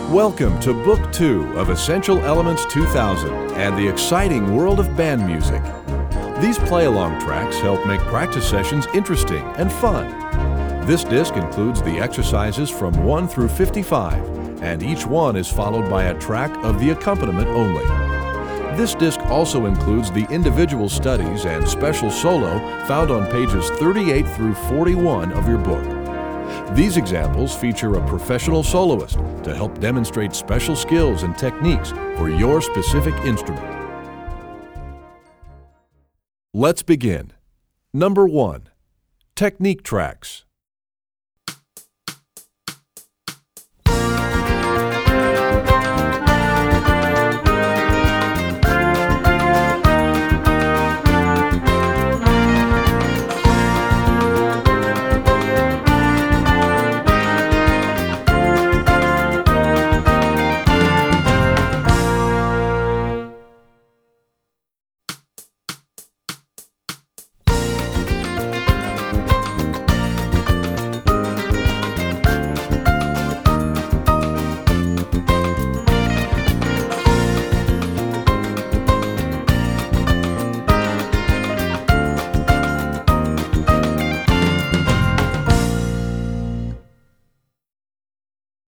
Welcome to Book 2 of Essential Elements 2000 and the exciting world of band music. These play-along tracks help make practice sessions interesting and fun. This disc includes the exercises from 1 through 55, and each one is followed by a track of the accompaniment only. This disc also includes the individual studies and special solo found on pages 38 through 41 of your book. These examples feature a professional soloist to help demonstrate special skills and techniques for your specific instrument. Let's begin. Number 1. Technique tracks.